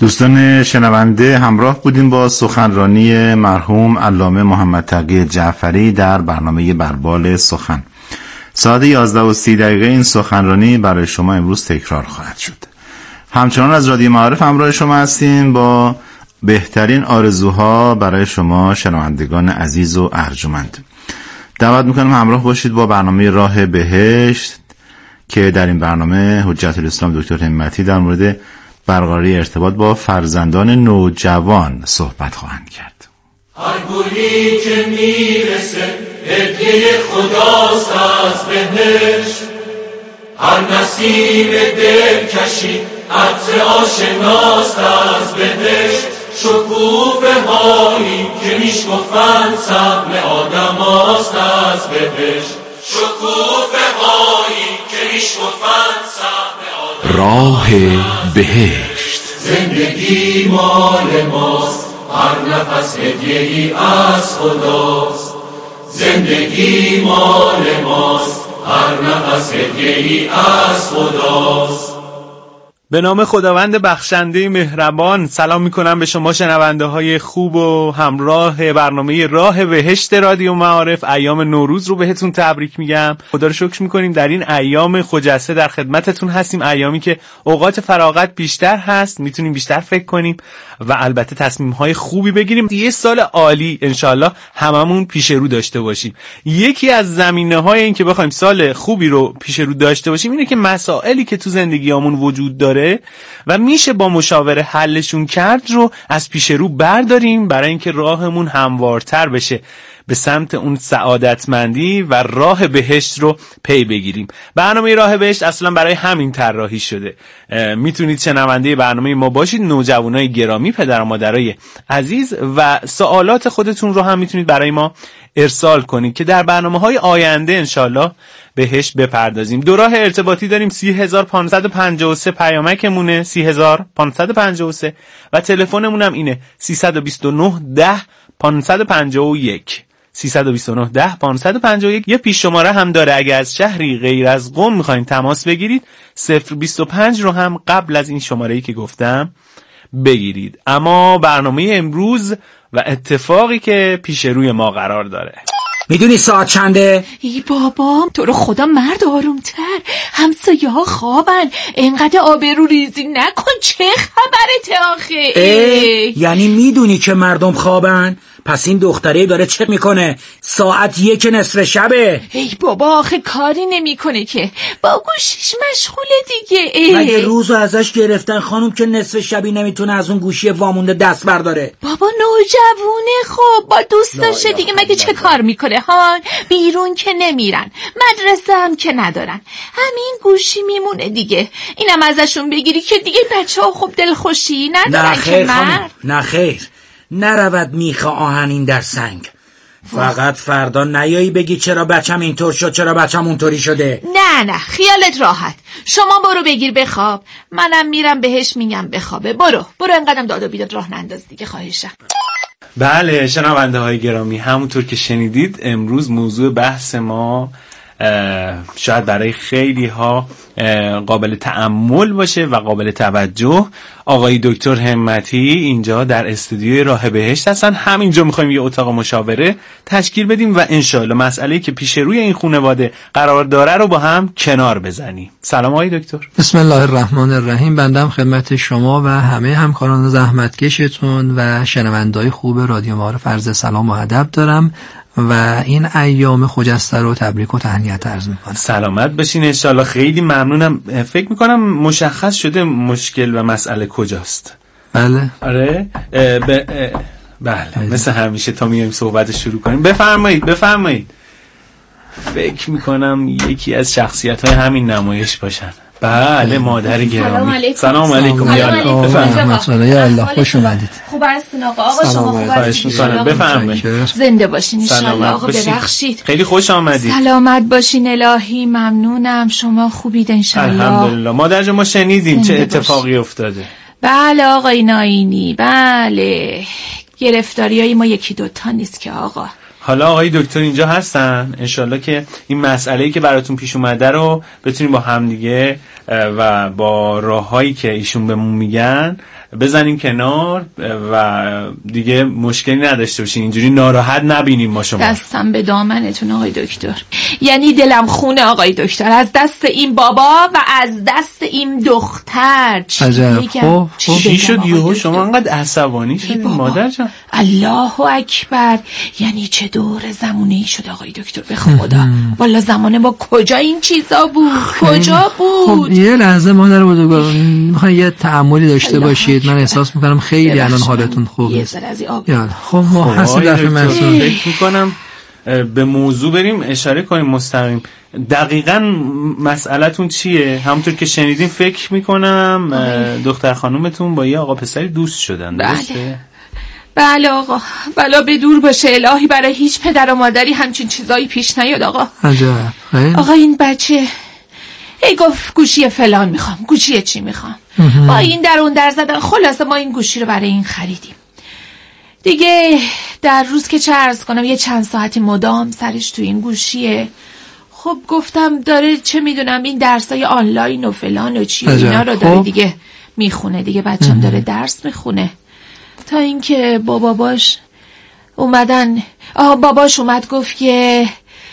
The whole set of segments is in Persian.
دوستان شنونده، همراه بودیم با سخنرانی مرحوم علامه محمد تقی جعفری در برنامه بربال سخن. ساعت 11:30 این سخنرانی برای شما امروز تکرار خواهد شد. همچنان از رادیو معارف همراه شما هستیم با بهترین آرزوها برای شما شنوندگان عزیز و ارجمند. دعوت میکنم همراه باشید با برنامه راه بهشت که در این برنامه حجت الاسلام دکتر همتی در مورد برقراری ارتباط با فرزندان نوجوان صحبت خواهند کرد. هر گلی که میرسه هدیه خداست از بهشت، هر نسیم دلکشی عطر آشناست از بهشت، شکوفه هایی که میشکفند سبل آدم هاست از بهشت، شکوفه هایی که میشکفند سبل آدم. راه بهشت. زندگی مال ماست، هر نفس هدیه‌ای از خداست. زندگی مال ماست، هر نفس هدیه‌ای از خداست. به نام خداوند بخشنده مهربان سلام میکنم به شما شنونده های خوب و همراه برنامه راه بهشت رادیو معارف. ایام نوروز رو بهتون تبریک میگم. خدا رو شکر میکنیم در این ایام خجسته در خدمتتون هستیم، ایامی که اوقات فراغت بیشتر هست، میتونیم بیشتر فکر کنیم و البته تصمیم های خوبی بگیریم. یه سال عالی انشالله هممون پیش رو داشته باشیم. یکی از زمینه های این که بخوایم سال خوبی رو پیش رو داشته باشیم اینه که مسائلی که تو زندگیامون وجود داره و میشه با مشاوره حلشون کرد رو از پیش رو برداریم برای اینکه راهمون هموارتر بشه به سمت اون سعادتمندی و راه بهشت رو پی بگیریم. برنامه راه بهشت اصلا برای همین طراحی شده. میتونید شنونده برنامه ما باشید، نوجوانای گرامی، پدر و مادرای عزیز، و سوالات خودتون رو هم میتونید برای ما ارسال کنید که در برنامه‌های آینده انشالله بهش بپردازیم. دو راه ارتباطی داریم، 30553 پیامکمونه 30553 و تلفنمون هم اینه 329 10 551 329 10 551. یه پیش شماره هم داره، اگه از شهری غیر از قم میخواین تماس بگیرید 025 رو هم قبل از این شماره‌ای که گفتم بگیرید. اما برنامه امروز و اتفاقی که پیش روی ما قرار داره، میدونی ساعت چنده؟ ای بابام تو رو خدا مرد آرومتر، همسایه ها خوابن، اینقدر آبرو ریزی نکن. چه خبرته آخه؟ یعنی میدونی که مردم خوابن؟ پس این دختره داره چه میکنه؟ ساعت 1:00 شبه. ای بابا آخه کاری نمیکنه که، با گوشیش مشغوله دیگه. مگه روزو ازش گرفتن خانم که نصف شبی نمیتونه از اون گوشی وامونده دست برداره؟ بابا نوجوونه، خب با دوستاشه دیگه، مگه چه کار میکنه ها؟ بیرون که نمیرن، مدرسه هم که ندارن، همین گوشی میمونه دیگه. اینم ازشون بگیری که دیگه بچه‌ها خب دلخوشی ندارن که مرد. نه خیر، نرود میخ آهنین در سنگ. فقط فردا نیایی بگی چرا بچم اینطور شد، چرا بچم اونطوری شده. نه خیالت راحت، شما برو بگیر بخواب، منم میرم بهش میگم بخوابه. برو انقدرم داد و بیداد راه ننداز دیگه خواهشم. بله شنونده های گرامی، همونطور که شنیدید امروز موضوع بحث ما شاید برای خیلی ها قابل تأمل باشه و قابل توجه. آقای دکتر همتی اینجا در استودیوی راه بهشت هستن. همینجا میخوایم یه اتاق مشاوره تشکیل بدیم و انشالله مسئله‌ای که پیش روی این خانواده قرار داره رو با هم کنار بزنیم. سلام آقای دکتر. بسم الله الرحمن الرحیم. بندم خدمت شما و همه همکاران زحمتکشتون و شنونده‌های خوب رادیو معارف عرض سلام و ادب دارم و این ایام خجسته رو تبریک و تهنیت عرض میکنم. سلامت باشین انشالله. خیلی ممنونم. فکر میکنم مشخص شده مشکل و مسئله کجاست. بله آره بله مثل همیشه تا میایم صحبت شروع کنیم. بفرمایید. فکر میکنم یکی از شخصیت‌های همین نمایش باشن. بله مادر گرامی. سلام علیکم. یا الله خوش اومدید. خوب هستین آقا شما خوب هستین؟ بفرمایید. زنده باشین ان شاء الله. آقا ببخشید. خیلی خوش آمدید. سلامت باشین الهی. ممنونم. شما خوبید ان شاء الله. الحمدلله. مادر جان ما شنیدیم چه اتفاقی افتاده. بله آقای ناینی، بله گرفتاریای ما یکی دوتا نیست که آقا. حالا آقای دکتر اینجا هستن، انشالله که این مسئله‌ای که براتون پیش اومده رو بتونیم با همدیگه و با راههایی که ایشون بهمون میگن بزنیم کنار و دیگه مشکلی نداشته باشین، اینجوری ناراحت نبینیم ما شما. دستم به دامنتون آقای دکتر، یعنی دلم خونه آقای دکتر از دست این بابا و از دست این دختر. عجب. چی شد یهو شما انقدر عصبانی شدین مادر جان؟ الله اکبر، یعنی چه دور زمونه‌ای شد آقای دکتر به خدا. والا زمان ما کجا این چیزا بود؟ کجا بود؟ خب یه لحظه مادر بزرگوار میخوام یه تأملی داشته باشید. من احساس میکنم خیلی الان حالتون خوبه. خب ما حسد دفعه مسئول فکر میکنم به موضوع بریم اشاره کنیم مستقیم. دقیقاً مسئله‌تون چیه؟ همونطور که شنیدین فکر میکنم دختر خانومتون با یه آقا پسری دوست شدن، درسته؟ بله آقا، بلا به دور باشه الهی برای هیچ پدر و مادری همچین چیزایی پیش نیاد آقا. عجب. آقا این بچه ای گفت گوشی فلان میخوام، گوشی چی میخوام، با این در اون در زدن. خلاصه ما این گوشی رو برای این خریدیم دیگه. در روز که چه عرض کنم یه چند ساعتی مدام سرش تو این گوشیه. خب گفتم داره چه میدونم این درسای آنلاین و فلان و چی و اینا رو داره دیگه میخونه دیگه. بچم داره درس میخونه تا اینکه باباش اومد گفت که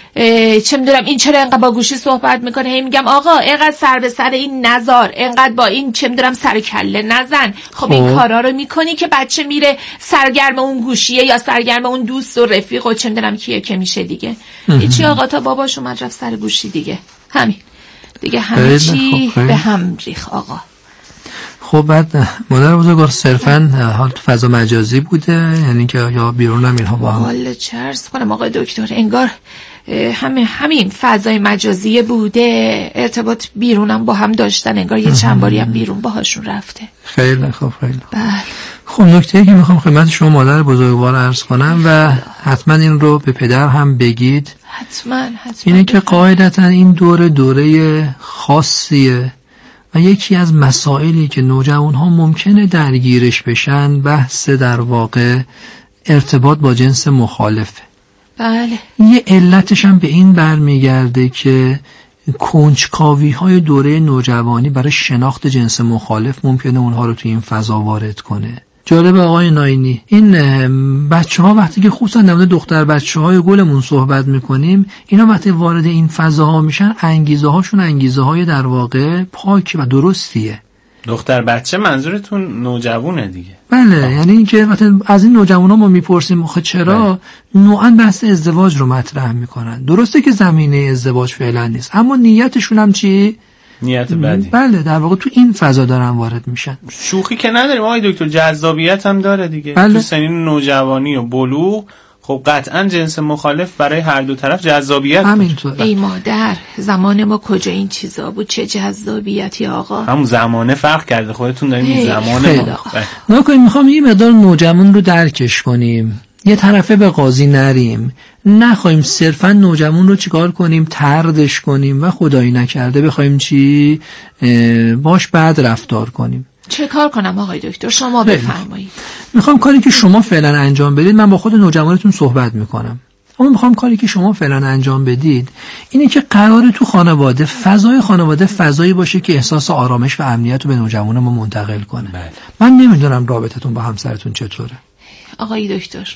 چه میدونم این چرا اینقدر با گوشی صحبت میکنه. هی میگم آقا اینقدر سر به سر این نزار، اینقدر با این چه میدونم سر کله نزن. خب این کارا رو میکنی که بچه میره سرگرم اون گوشیه یا سرگرم اون دوست و رفیق و چه میدونم کیه که میشه دیگه. هیچی آقا تا باباش اومد رفت سر گوشی دیگه. همین دیگه همه چی به هم ریخ آقا. خب بعد مادر بزرگوار صرفاً حال تو فضا مجازی بوده، یعنی که یا بیرون هم اینها با هم؟ والا چه عرض کنم آقای دکتر، انگار همین فضای مجازی بوده، ارتباط بیرونم با هم داشتن، انگار یه چند باری هم بیرون باهاشون رفته. خیلی خوب. خیلی بله. خب نکته‌ای که میخوام خدمت شما مادر بزرگوار عرض کنم و حتما این رو به پدر هم بگید، حتما اینه که قاعدتا این دوره خاصیه و یکی از مسائلی که نوجوان‌ها ممکنه درگیرش بشن بحث در واقع ارتباط با جنس مخالفه. بله. یه علتش هم به این برمیگرده که کنجکاوی‌های دوره نوجوانی برای شناخت جنس مخالف ممکنه اونها رو توی این فضا وارد کنه. جالبه آقای ناینی، این بچه‌ها وقتی که خصوصا در مورد دختر بچه‌های گلمون صحبت می‌کنیم، اینا وقتی وارد این فضاها میشن انگیزه‌هاشون انگیزه‌های در واقع پاک و درستیه. دختر بچه منظورتون نوجوانه دیگه؟ بله، یعنی اینکه وقتی از این نوجوانا ما میپرسیم آخه چرا نوعاً بحث ازدواج رو مطرح میکنن. درسته که زمینه ازدواج فعلا نیست، اما نیتشون هم چی؟ نیت بدی. بله، در واقع تو این فضا دارن وارد میشن. شوخی که نداریم آقای دکتر، جذابیت هم داره دیگه. بله. تو سنین نوجوانی و بلوغ خب قطعا جنس مخالف برای هر دو طرف جذابیت همینطوره. ای مادر، زمان ما کجا این چیزا بود؟ چه جذابیتی آقا. همون زمانه فرق کرده، خودتون داریم این زمانه ما نکنیم. میخوام یه مقدار نوجوان رو درکش کنیم، یه طرفه به قاضی نریم، نخواهیم صرفا نوجوان رو چیکار کنیم، طردش کنیم و خدایی نکرده بخوایم چی باش بد رفتار کنیم. چه کار کنم آقای دکتر؟ شما بفرمایید. میخوام کاری که شما فعلا انجام بدید، من با خود نوجوانتون صحبت میکنم، اما میخوام کاری که شما فعلا انجام بدید اینه که قراره تو خانواده، فضای خانواده فضایی باشه که احساس آرامش و امنیت رو به نوجوان ما منتقل کنه. من نمیدونم رابطتون با همسرتون چطوره آقای دکتر.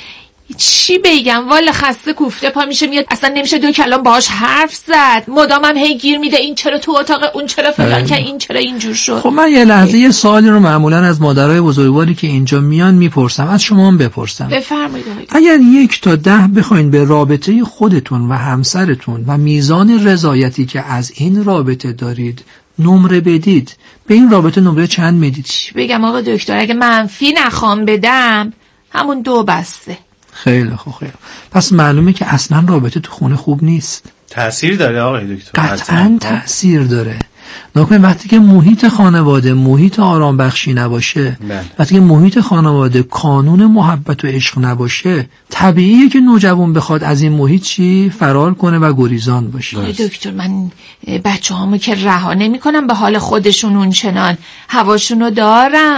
چی بگم والا، خسته کوفته پا میشه میاد، اصلا نمیشه دو کلام باهاش حرف زد، مدامم هی گیر میده این چرا تو اتاق، اون چرا فلان که، این چرا اینجور شد. خب من یه لحظه یه سوالی رو معمولا از مادرای بزرگواری که اینجا میان میپرسم، از شما هم بپرسم. بفرمایید. اگر 1 تا 10 بخواید به رابطه خودتون و همسرتون و میزان رضایتی که از این رابطه دارید نمره بدید، به این رابطه نمره چند میدید؟ بگم آقا دکتر، اگه منفی نخوام بدم همون 2 بسته. خیلی خوب. پس معلومه که اصلا رابطه تو خونه خوب نیست. تأثیر داره آقای دکتر؟ قطعاً تأثیر داره. نکنه وقتی که محیط خانواده محیط آرام بخشی نباشه، وقتی که محیط خانواده کانون محبت و عشق نباشه، طبیعیه که نوجوان بخواد از این محیط چی فرار کنه و گریزان باشه. دکتر من بچه‌هامو که رها نمی‌کنم به حال خودشون، اون چنان هواشونو دارم.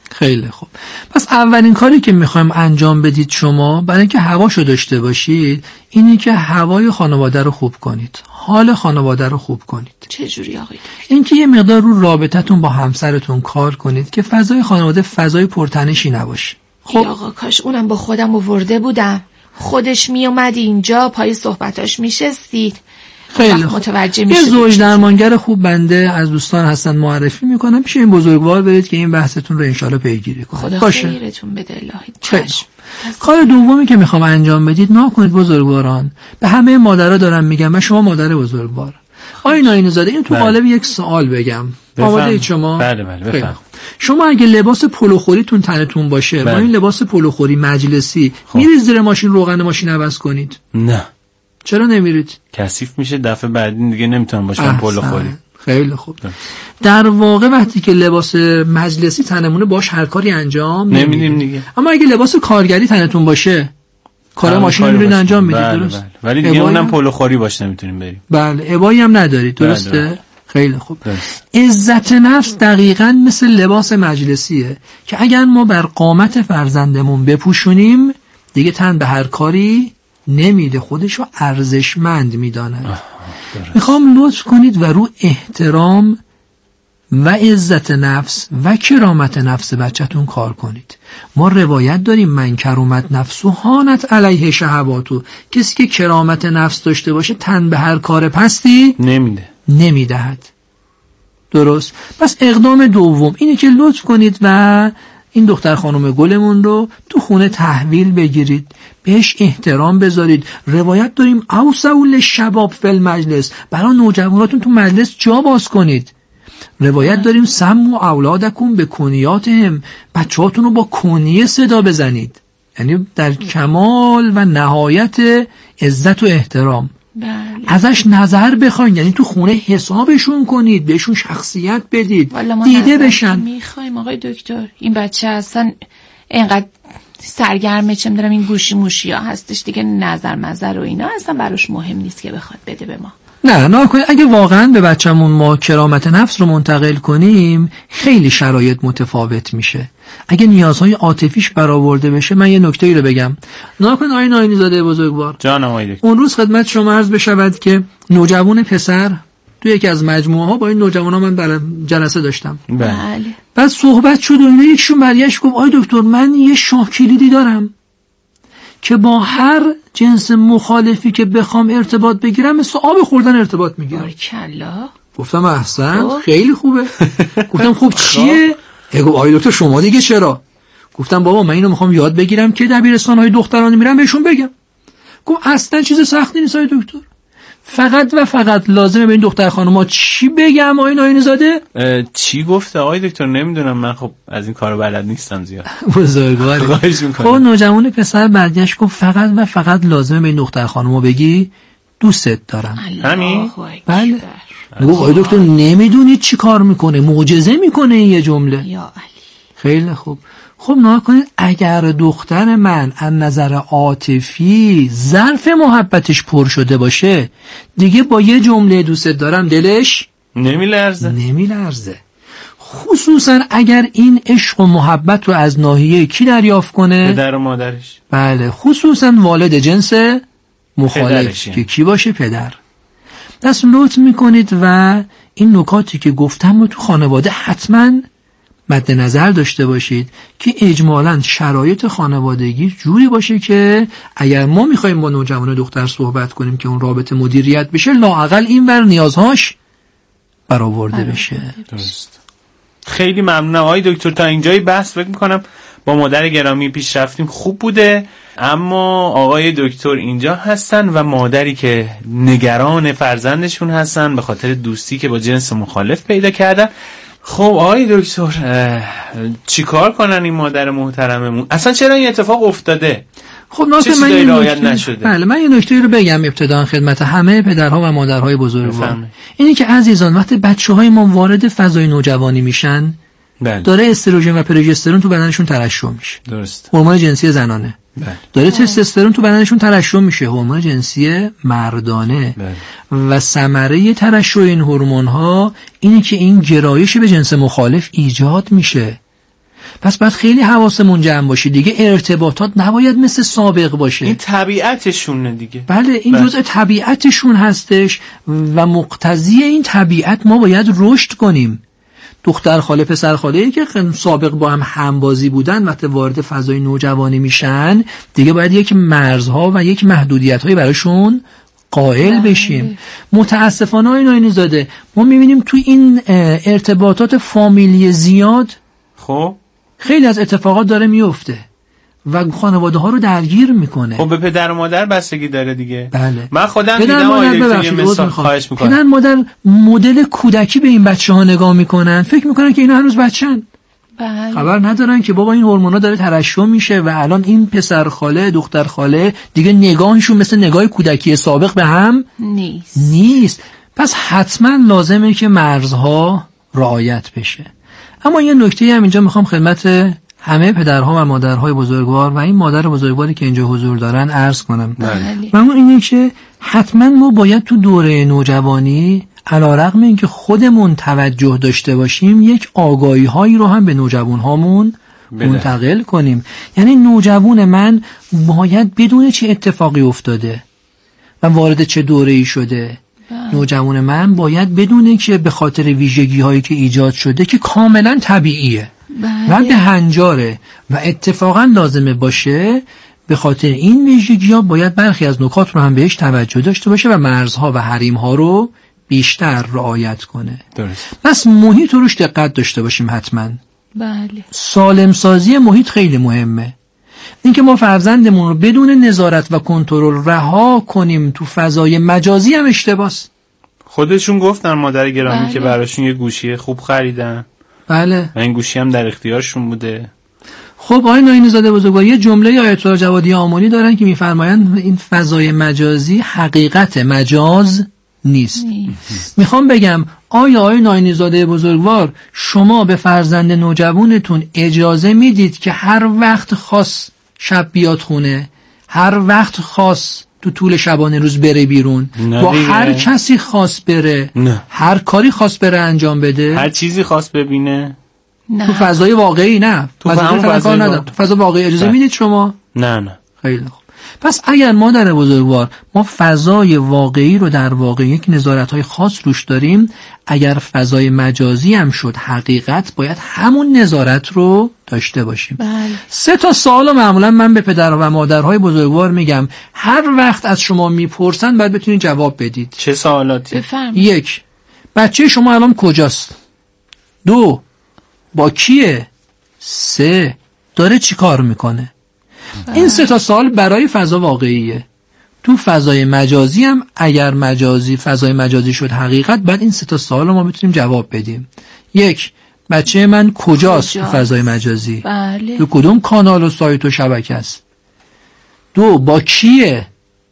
خیلی خوب. پس اولین کاری که میخوایم انجام بدید شما برای اینکه هواشو داشته باشید اینی که هوای خانواده رو خوب کنید، حال خانواده رو خوب کنید. چه جوری آقای؟ اینکه یه مقدار رو رابطتون با همسرتون کار کنید که فضای خانواده فضای پرتنشی نباشه. خب آقا کاش اونم با خودم آورده بودم، خودش می اومد اینجا پای صحبتاش میشستید. خیلی خوب. متوجه یه میشید. زوج درمانگر خوب بنده از دوستان هستن معرفی میکنم، پیش این بزرگوار برید که این بحثتون رو انشالله پیگیری کنید. خدا باشه. خیرتون بده الهی. چشم. کار دومی که میخوام انجام بدید نکنید بزرگواران، به همه مادرها دارم میگم و شما مادر بزرگوار آقای ناینزاده این تو قالب یک سوال بگم. آماده اید شما؟ بله بفهم. شما اگه لباس پلوخوریتون تنتون باشه با این لباس پلوخوری مجلسی میرید زیر ماشین روغن ماشین عوض کنید؟ نه. چرا نمیرید؟ کثیف میشه، دفعه بعدی دیگه نمیتونم باشم پلوخوری. خیلی خوب. در واقع وقتی که لباس مجلسی تنمونه باش هر کاری انجام نمیدیم دیگه. اما اگه لباس کارگری تنتون باشه کار ماشین رو میرید انجام میدید. درست. ولی دیگه اونم پلوخوری باش نمیتونیم بریم. بله ابایی هم ندارید. درسته؟ خیلی خوب. عزت نفس دقیقاً مثل لباس مجلسیه که اگر ما بر قامت فرزندمون بپوشونیم دیگه تن به هر کاری نمیده، خودشو ارزشمند میداند. میخوام لطف کنید و رو احترام و عزت نفس و کرامت نفس بچه‌تون کار کنید. ما روایت داریم من کرامت نفسو هانت علیه شهواتو، کسی که کرامت نفس داشته باشه تن به هر کار پستی نمیدهد. درست. پس اقدام دوم اینه که لطف کنید و این دختر خانم گلمون رو تو خونه تحویل بگیرید، بهش احترام بذارید. روایت داریم اوسول شباب فی المجلس، برای نوجواناتون تو مجلس جا باز کنید. روایت داریم سمو اولادکم به کنیاتهم، بچه‌هاتون رو با کنیه صدا بزنید، یعنی در کمال و نهایت عزت و احترام. بله. ازش نظر بخواین، یعنی تو خونه حسابشون کنید، بهشون شخصیت بدید، دیده بشن. میخوایم آقای دکتر این بچه اصلا اینقدر سرگرمه چه میدونم این گوشی موشی ها هستش دیگه، نظر مزر و اینا اصلا براش مهم نیست که بخواد بده به ما. نه کنید. اگه واقعا به بچه‌مون ما کرامت نفس رو منتقل کنیم خیلی شرایط متفاوت میشه. اگه نیازهای عاطفیش برآورده بشه، من یه نکته‌ای رو بگم. ناکن آقای ناینزاده بزرگوار جانم آقای دکتر، اون روز خدمت شما عرض بشود که نوجوان پسر تو یکی از مجموعه ها با این نوجوانا من در جلسه داشتم. بله. بعد صحبت شد و اینا، یکشون برگشت گفت آقای دکتر من یه شاه کلیدی دارم که با هر جنس مخالفی که بخوام ارتباط بگیرم مثل آب خوردن ارتباط میگیرم. بارکالله. گفتم احسن، خیلی خوبه. گفتم خب چیه؟ گفت آقای دکتر شما دیگه چرا؟ گفتم بابا من اینو میخوام یاد بگیرم که دبیرستان‌های دخترانه میرم بهشون بگم. گفت اصلا چیز سختی نیست آقای دکتر، فقط و فقط لازمه به این دختر خانوما چی بگم آقای ناینزاده؟ چی گفته آقای دکتر؟ نمیدونم، من خب از این کارو بلد نیستم زیاد. بزرگواری. خب نوجوان پسر برگشت گفت فقط و فقط لازمه به این دختر خانوما بگی دوست دارم. همین؟ بله. گفت آقای دکتر نمیدونید چی کار میکنه، معجزه میکنه این یه جمله. یا علی. خیلی خوب. خب نگاه کنید اگر دختر من از نظر عاطفی ظرف محبتش پر شده باشه دیگه با یه جمله دوست دارم دلش نمیلرزه. خصوصا اگر این عشق و محبت رو از ناحیه کی دریافت کنه؟ پدر و مادرش. بله، خصوصا والد جنس مخالف که کی باشه؟ پدر. دست لطف میکنید و این نکاتی که گفتم رو تو خانواده حتما مد نظر داشته باشید که اجمالاً شرایط خانوادگی جوری باشه که اگر ما میخوایم با نوجوان دختر صحبت کنیم که اون رابطه مدیریت بشه، لااقل این ور نیازهاش برآورده بشه. درست. خیلی ممنونم آقای دکتر، تا اینجای بحث فکر میکنم با مادر گرامی پیش رفتیم خوب بوده، اما آقای دکتر اینجا هستن و مادری که نگران فرزندشون هستن به خاطر دوستی که با جنس مخالف پیدا کردن. خب آقای دکتر چی کار کنن این مادر محترممون؟ اصلا چرا این اتفاق افتاده؟ خب ناصر من یه نکته رو بگم ابتدا خدمت همه پدرها و مادرهای بزرگوار. اینی که عزیزان وقتی بچه‌های ما وارد فضای نوجوانی میشن داره استروژن و پروژسترون تو بدنشون ترشح میشه. درست. هورمون جنسی زنانه. داره تستوسترون تو بدنشون ترشح میشه، هورمون جنسی مردانه. و ثمره ترشح این هورمون ها اینه که این گرایش به جنس مخالف ایجاد میشه. پس باید خیلی حواسمون جمع باشه دیگه. ارتباطات نباید مثل سابق باشه. این طبیعتشونه دیگه. بله این جزء طبیعتشون هستش و مقتضی این طبیعت ما باید رشد کنیم. دختر خاله پسر خاله‌ای که سابق با هم همبازی بودن وقتی وارد فضای نوجوانی میشن دیگه باید یک مرزها و یک محدودیت‌هایی براشون قائل بشیم. متاسفانه آقای ناینی‌زاده ما می‌بینیم تو این ارتباطات فامیلی زیاد خب خیلی از اتفاقات داره میفته و خانواده ها رو درگیر میکنه. خب به پدر و مادر بستگی داره دیگه. بله. من خودم دیدم آیده مثال خواهش میکنم. پدر مادر مدل کودکی به این بچه ها نگاه میکنن، فکر میکنن که اینا هنوز بچه‌ن. بله. خبر ندارن که بابا این هورمونا داره ترشح میشه و الان این پسر خاله دختر خاله دیگه نگاهشون مثل نگاه کودکی سابق به هم نیست. پس حتما لازمه که مرزها رعایت بشه. اما یه نکته هم اینجا میخوام خدمت همه پدرها و مادرهای بزرگوار و این مادر بزرگواری که اینجا حضور دارن عرض کنم. و اون اینه که حتما ما باید تو دوره نوجوانی علیرغم اینکه خودمون توجه داشته باشیم یک آگاهی هایی رو هم به نوجوان هامون منتقل کنیم. یعنی نوجوان من باید بدون چه اتفاقی افتاده و وارد چه دوره‌ای شده. نوجوان من باید بدونه که به خاطر ویژگی هایی که ایجاد شده که کاملا طبیعیه و به هنجاره و اتفاقا لازمه باشه، به خاطر این ویژگی ها باید برخی از نکات رو هم بهش توجه داشته باشه و مرزها و حریم ها رو بیشتر رعایت کنه. درست. پس محیط روش دقت داشته باشیم حتما. بله. سالم سازی محیط خیلی مهمه. اینکه ما فرزندمون رو بدون نظارت و کنترل رها کنیم تو فضای مجازی هم اشتباهه. خودشون گفتن مادر گرامی که براشون یه گوشی خوب خریدن. بله. و این گوشی هم در اختیارشون بوده. خب آقای ناینی‌زاده بزرگوار یه جمله آیت الله جوادی آملی دارن که میفرمایند این فضای مجازی حقیقت مجاز نیست. میخوام بگم آقای ناینی‌زاده بزرگوار شما به فرزند نوجوانتون اجازه میدید که هر وقت خاص شب بیاد خونه، هر وقت خاص تو طول شبانه روز بره بیرون، با هر کسی خاص بره، هر کاری خاص بره انجام بده، هر چیزی خاص ببینه؟ نه. تو فضای واقعی نه. تو فضای واقعی اجازه میدید شما؟ نه. خیلی خوب. پس اگر مادر بزرگوار ما فضای واقعی رو در واقع یک نظارت‌های خاص روش داریم، اگر فضای مجازی هم شد حقیقت باید همون نظارت رو داشته باشیم. بله. 3 سوال معمولا من به پدر و مادرهای بزرگوار میگم هر وقت از شما میپرسن باید بتونید جواب بدید. چه سوالاتی؟ بفرمایید. 1 بچه شما الان کجاست؟ 2 با کیه؟ 3 داره چی کار میکنه؟ این 3 سوال برای فضا واقعیه. تو فضای مجازی هم اگر فضای مجازی شد حقیقت بعد این 3 سوال رو ما بتونیم جواب بدیم. 1 بچه من کجاست تو فضای مجازی؟ بله. تو کدوم کانال و سایت و شبکه است؟ 2 با کیه؟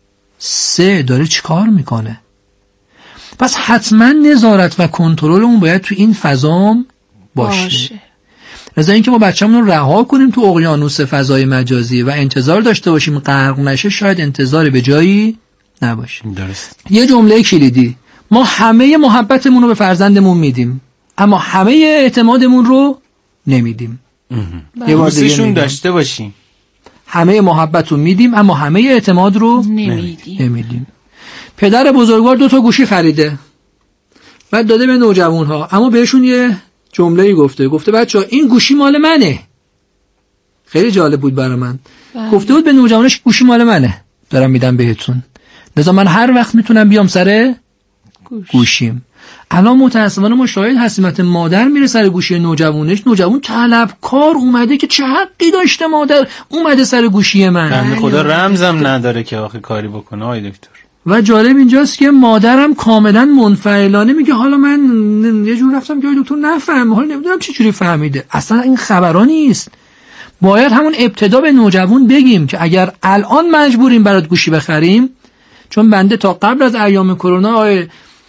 3 داره چی کار میکنه؟ پس حتما نظارت و کنترل اون باید تو این فضام باشه. لذا اینکه ما بچه‌مون رو رها کنیم تو اقیانوس فضای مجازی و انتظار داشته باشیم غرق نشه شاید انتظار به جایی نباشه. درست. یه جمله کلیدی، ما همه محبتمون رو به فرزندمون میدیم اما همه اعتمادمون رو نمیدیم. یه بار دیگه داشته باشیم. همه محبت رو میدیم اما همه اعتماد رو نمیدیم. پدر بزرگوار 2 گوشی خریده بعد داده به نوجوان‌ها اما بهشون یه جمله‌ای گفته بچه‌ها این گوشی مال منه. خیلی جالب بود برای من. گفته بود به نوجوانش گوشی مال منه دارم میدم بهتون، لذا من هر وقت میتونم بیام سر گوشیم. الان متأسفانه ما شاهد هستیم مادر میره سر گوشی نوجوانش، نوجوان طلبکار اومده که چه حقی داشته مادر اومده سر گوشی من. بنده خدا رمزم نداره که آخه کاری بکنه آقای دکتر. و جالب اینجاست که مادرم کاملا منفعلانه میگه حالا من یه جور رفتم که دکتر نفهم، حالا نمیدونم چه جوری فهمیده. اصلا این خبرا نیست. باید همون ابتدا به نوجوان بگیم که اگر الان مجبوریم برات گوشی بخریم، چون بنده تا قبل از ایام کرونا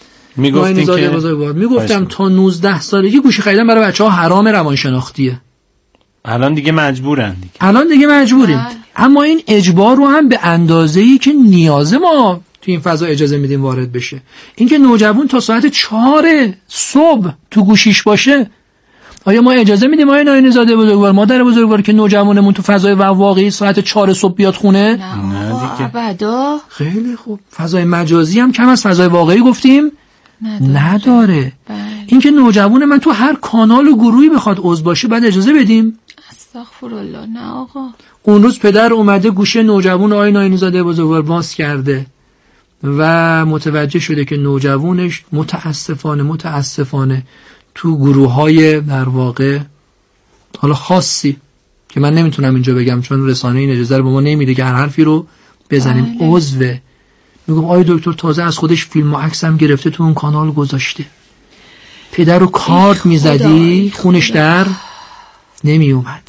میگفتم تا 19 سالگی گوشی خریدن برای بچه‌ها حرام روانشناختیه. الان دیگه مجبوریم. اما این اجبار رو هم به اندازه‌ای که نیازه ما تو این فضا اجازه میدیم وارد بشه. اینکه نوجوان تا ساعت 4 صبح تو گوشیش باشه آیا ما اجازه میدیم آقای ناینی زاده بزرگوار، مادر بزرگوار، که نوجوانمون تو فضای واقعی ساعت 4 صبح بیاد خونه؟ نه دیگه. ابدا. خیلی خوب. فضای مجازی هم کم از فضای واقعی گفتیم نداره. اینکه نوجوان من تو هر کانال و گروهی بخواد عضو باشه بعد اجازه بدیم؟ استغفرالله. نه آقا. اون روز پدر اومده گوشه نوجوان آقای ناینی زاده بزرگوار باز کرده و متوجه شده که نوجوانش متاسفانه تو گروه‌های در واقع حالا خاصی که من نمیتونم اینجا بگم چون رسانه این اجازه رو به ما نمیده که هر حرفی رو بزنیم، عضوه. میگم آقای دکتر تازه از خودش فیلم و عکس هم گرفته تو اون کانال گذاشته. پدر رو کارت میزدی خونش در نمی اومد.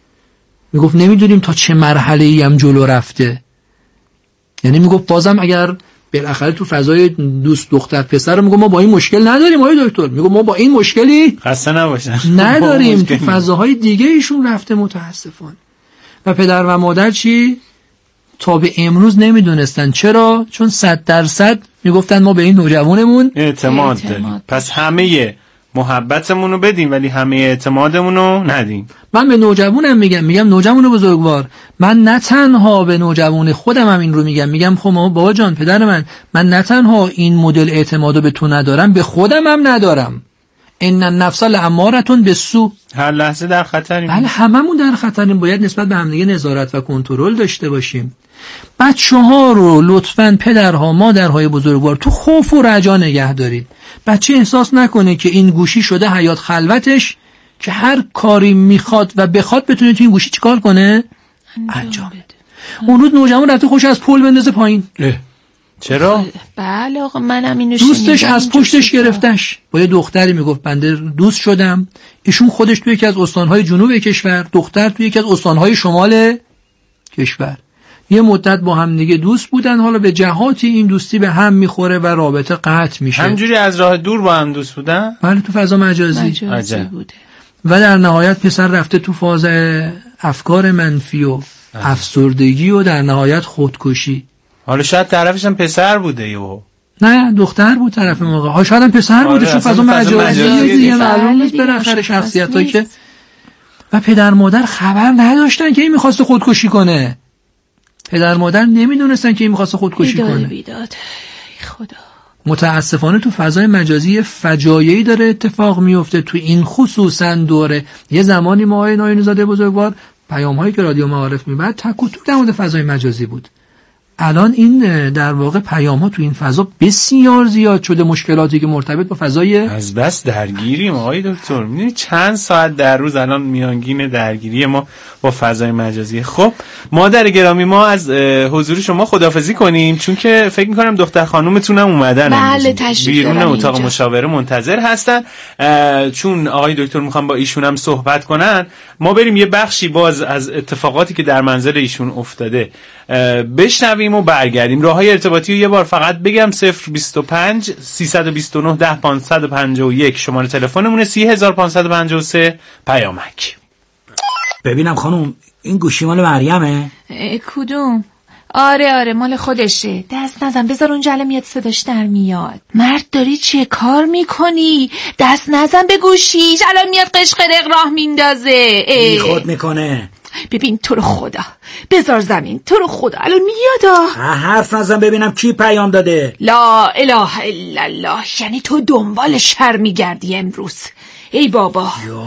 میگفت نمیدونیم تا چه مرحله‌ای هم جلو رفته. یعنی میگفت بازم اگر بالاخره تو فضای دوست دختر پسر میگم ما با این مشکل نداریم آقای دکتر، میگم ما با این مشکلی خسته نباشن نداریم. تو فضاهای دیگه ایشون رفته متاسفانه. و پدر و مادر چی؟ تا به امروز نمیدونستن. چرا؟ چون 100% میگفتن ما به این نوجوانمون اعتماد داریم، پس همه محبتمون رو بدیم ولی همه اعتمادمون رو ندیم. من به نوجوانم میگم نوجوان بزرگوار، من نه تنها به نوجوان خودم هم این رو میگم خب بابا جان پدر من نه تنها این مدل اعتمادو به تو ندارم، به خودم هم ندارم. ان النفس لامارتون بالسوء. هر لحظه در خطریم. بله هممون در خطریم. باید نسبت به همدیگه نظارت و کنترل داشته باشیم. بچه‌ها رو لطفاً پدرها مادرهای بزرگوار تو خوف و رجا نگه دارید. بچه احساس نکنه که این گوشی شده حیات خلوتش که هر کاری میخواد و بخواد بتونه تو این گوشی چیکار کنه انجام بده. اون روز نوجوان رفته خوش از پل بندازه پایین. چرا؟ بله آقا منم اینو دوستش از پشتش گرفتش. با یه دختری میگفت بنده دوست شدم. ایشون خودش توی یکی از استانهای جنوب کشور، دختر توی یکی از استانهای شمال کشور. یه مدت با هم دیگه دوست بودن، حالا به جهاتی این دوستی به هم میخوره و رابطه قطع میشه. همجوری از راه دور با هم دوست بودن؟ بله تو فضا مجازی بوده. و در نهایت پسر رفته تو فاز افکار منفی و افسردگی و در نهایت خودکشی. حالا شاید طرفش هم پسر بوده یهو. نه دختر بود طرف موقع. ها شاید هم پسر بوده چون فضا مجازی دیگه معلوم نیست بالاخره شخصیتایی که و پدر مادر خبر نداشتن که این می‌خواسته خودکشی کنه. پدر مادر نمیدونستن که این می‌خواسته خودکشی کنه. بیداد. خدا. متاسفانه تو فضای مجازی فجایعی داره اتفاق میفته تو این خصوصا دوره. یه زمانی ما آقای ناینی زاده بزرگوار پیام‌هایی که رادیو معارف میبرد تک و توک در مورد فضای مجازی بود. الان این در واقع پیام‌ها تو این فضا بسیار زیاد شده. مشکلاتی که مرتبط با فضای از بس درگیریم آقای دکتر. می‌دونی چند ساعت در روز الان میانگین درگیری ما با فضای مجازی. خب مادر گرامی ما از حضور شما خداحافظی کنیم چون که فکر می‌کنم دختر خانومتون هم اومدن. بله تشریف بیرون اتاق مشاوره منتظر هستن. چون آقای دکتر می‌خوام با ایشون هم صحبت کنن، ما بریم یه بخشی باز از اتفاقاتی که در منزل ایشون افتاده بشنویم و برگردیم. راههای ارتباطی رو یه بار فقط بگم: 025 329 10 551 شماره تلفنمونه، 30553 پیامک. ببینم خانم این گوشی مال مریمه؟ کدوم؟ آره مال خودشه. دست نزن بذار اونجا الان میاد صداش در میاد. مرد داری چه کار میکنی؟ دست نزن به گوشیش الان میاد قشقرق راه میندازه. بی خود میکنه. ببین تو رو خدا بذار زمین، تو رو خدا الان میاد. حرف نزن ببینم کی پیام داده. لا اله الا الله. یعنی تو دنبال شر میگردی امروز؟ ای بابا یا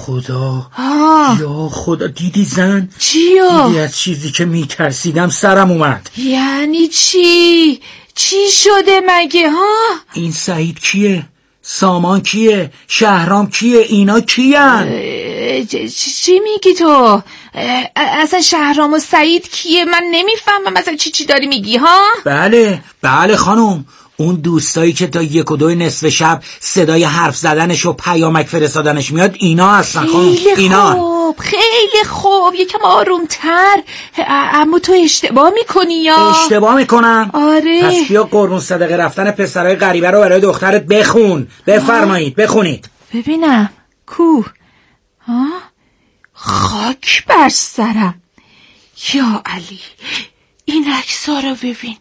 خدا دیدی زن؟ چیو؟ دیدی از چیزی که میترسیدم سرم اومد. یعنی چی شده مگه ها؟ این سعید کیه؟ سامان کیه؟ شهرام کیه؟ اینا کیان؟ چی میگی تو؟ اصلا شهرام و سعید کیه؟ من نمیفهمم اصلا چی داری میگی ها؟ بله خانم، اون دوستایی که تا 1 و 2 نصف شب صدای حرف زدنش و پیامک فرستادنش میاد اینا هستن خانم. خیلی خوب یکم آرومتر. اما تو اشتباه میکنی یا؟ اشتباه میکنم؟ آره. پس بیا قربون صدقه رفتن پسرای غریبه رو برای دخترت بخون. بفرمایید بخونید. ببینم کو؟ خاک بر سرم. یا علی این عکس‌ها رو ببین.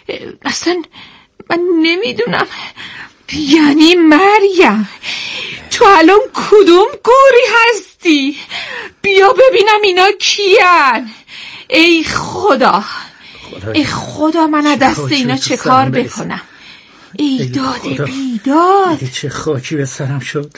اصلا من نمیدونم. یعنی مریم تو الان کدوم گوری هستی؟ بیا ببینم اینا کیان. ای خدا، ای خدا، من از دست اینا چه کار بکنم؟ ای داده بیداد، چه خاکی به سرم شد.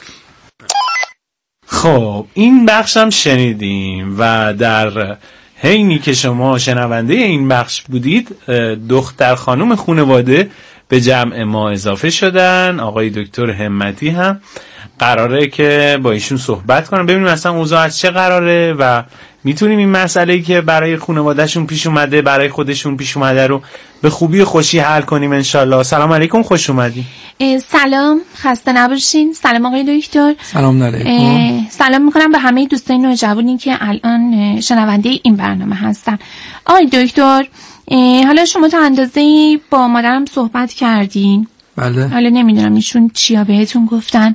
خب این بخشم شنیدیم و در حینی که شما شنونده این بخش بودید دختر خانم خانواده به جمع ما اضافه شدن. آقای دکتر همتی هم قراره که با ایشون صحبت کنم ببینیم اصلا اوضاع از چه قراره و میتونیم این مسئله‌ای که برای خانواده‌شون پیش اومده، برای خودشون پیش اومده رو به خوبی و خوشی حل کنیم انشالله. سلام علیکم، خوش اومدین. سلام، خسته نباشین. سلام آقای دکتر. سلام علیکم. سلام میکنم به همه دوستان نوجوانی که الان شنونده این برنامه هستن. آقای دکتر، حالا شما تا اندازه‌ای با مادرم صحبت کردین. بله. حالا نمیدونم ایشون چیا بهتون گفتن.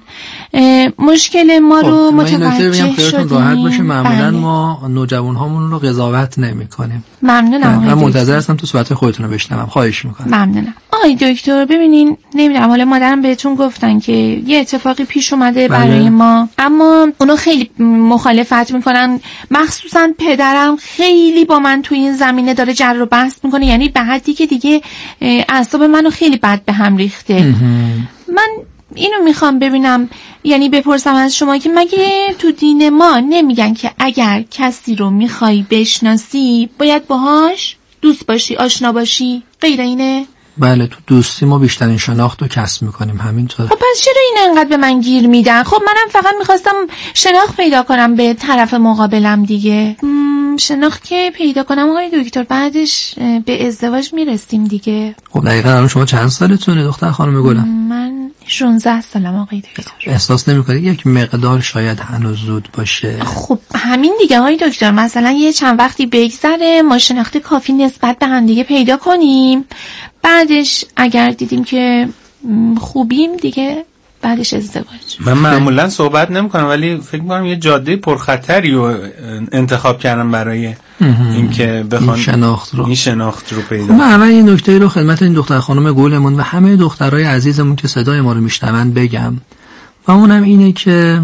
مشکل ما رو متوجه شدیم. راحت باشه، معمولا ما نوجوان هامون رو قضاوت نمی کنیم. ممنونم. من منتظر هستم تو صحبت خودتون رو بشنوم. خواهش میکنم. ممنونم. آقای دکتر ببینین، نمیدونم حالا مادرم بهتون گفتن که یه اتفاقی پیش اومده برای ما، اما اونو خیلی مخالفت میکنن، مخصوصا پدرم خیلی با من توی این زمینه داره جر و بحث میکنه، یعنی به حدی که دیگه اعصاب منو خیلی بد به هم ریخته. من اینو میخوام ببینم، یعنی بپرسم از شما که مگه تو دین ما نمیگن که اگر کسی رو میخوای بشناسی باید باهاش دوست باشی، آشنا باشی، غیر اینه؟ بله، تو دوستی ما بیشترین شناخت رو کسب میکنیم، همینطور. خب پس چرا این انقدر به من گیر میدن؟ خب منم فقط میخواستم شناخت پیدا کنم به طرف مقابلم دیگه. شناخت که پیدا کنم آقای دکتر، بعدش به ازدواج میرسیم دیگه. خب دقیقاً الان شما چند سالتونه دختر خانم گلم؟ من 16 سالم آقای دکتر. احساس نمی‌کنید یک مقدار شاید هنوز زود باشه؟ خب همین دیگه آقای دکتر، مثلا یه چند وقتی بگذره ما شناخت کافی نسبت به هم دیگه پیدا کنیم، بعدش اگر دیدیم که خوبیم دیگه بعدش ازدواج. من معمولا صحبت نمی‌کنم ولی فکر می‌کنم یه جاده پرخطری رو انتخاب کردم برای اینکه بخوام این شناخت رو پیدا کنم. من اول این نکته رو خدمت این دختر خانم گلمون و همه دخترای عزیزمون که صدای ما رو میشنوند بگم، و اونم اینه که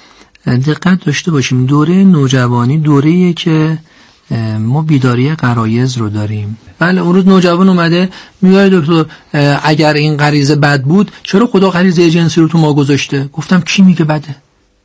دقت داشته باشیم. دوره نوجوانی دوره‌ایه که ما بیداری غرایز رو داریم. بله، اون روز نوجوان اومده میگه دکتر اگر این غریزه بد بود چرا خدا غریزه جنسی رو تو ما گذاشته؟ گفتم کی میگه بده؟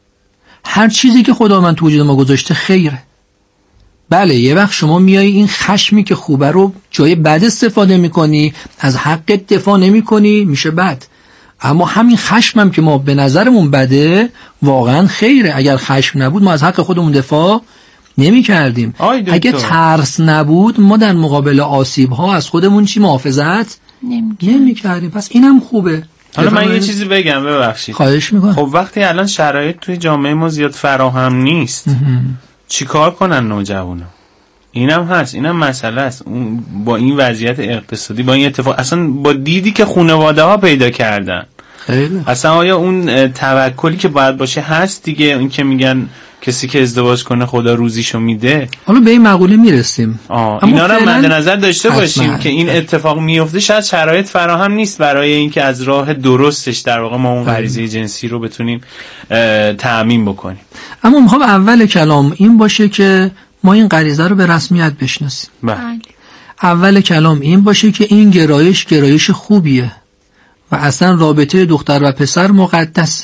هر چیزی که خدا من تو وجود ما گذاشته خیره. بله، یه وقت شما میای این خشمی که خوبه رو جای بد استفاده میکنی، از حقت دفاع نمیکنی، میشه بد. اما همین خشمم که ما به نظرمون بده واقعا خیره. اگر خشم نبود ما از حق خودمون دفاع نمی کردیم. اگه ترس نبود ما در مقابل آسیب ها از خودمون چی محافظت نمی کردیم. پس اینم خوبه. حالا من یه چیزی بگم، ببخشید. خواهش میکنم. خب وقتی الان شرایط توی جامعه ما زیاد فراهم نیست، چیکار کنن نوجوانا؟ اینم هست، اینم مسئله است. با این وضعیت اقتصادی، با این اتفاق، اصلا با دیدی که خانواده ها پیدا کردن، خیلی. اصلا آیا اون توکلی که باید باشه هست دیگه؟ این که میگن کسی که ازدواج کنه خدا روزیشو میده. حالا به این مقوله میرسیم. اینا رو مد نظر داشته باشیم که این اتفاق میفته، شاید شرایط فراهم نیست برای اینکه از راه درستش در واقع ما اون غریزه جنسی رو بتونیم تأمین بکنیم. اما میخوام اول کلام این باشه که ما این غریزه رو به رسمیت بشناسیم. اول کلام این باشه که این گرایش خوبیه و اصلا رابطه دختر و پسر مقدسه.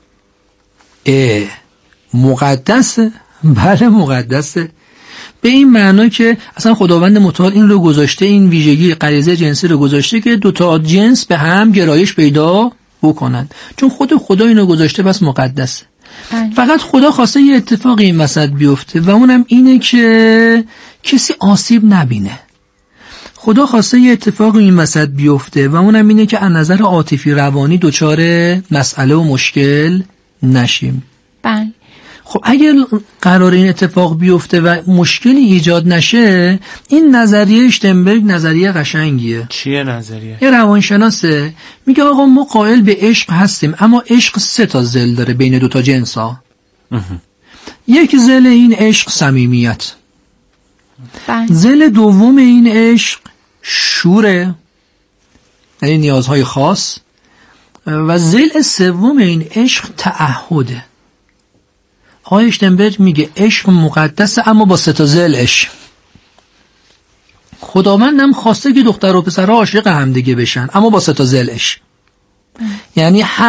مقدسه؟ بله مقدسه. به این معنا که اصلا خداوند متعال این رو گذاشته، این ویژگی غریزه جنسی رو گذاشته که دو تا جنس به هم گرایش پیدا بکنند، چون خدا اینو گذاشته، بس مقدسه. فقط خدا خواسته یه اتفاقی این وسط بیفته و اونم اینه که کسی آسیب نبینه. خدا خواسته یه اتفاقی این وسط بیفته و اونم اینه که از نظر عاطفی روانی دچار مسئله و مشکل نشیم. بله. خب اگر قرار این اتفاق بیفته و مشکلی ایجاد نشه، این نظریه اشتنبرگ نظریه قشنگیه. چیه نظریه؟ یه روانشناسه، میگه آقا ما قائل به عشق هستیم، اما عشق 3 تا ضلع داره بین 2 تا جنس ها. یک ضلع این عشق صمیمیت، ضلع دوم این عشق شوره، یعنی نیازهای خاص، و ضلع سوم این عشق تعهده. آقای اشتنبرگ میگه عشق مقدسه اما با 3 ضلعش. خداوندم خواسته که دختر و پسرها عاشق همدیگه بشن اما با 3 ضلعش. یعنی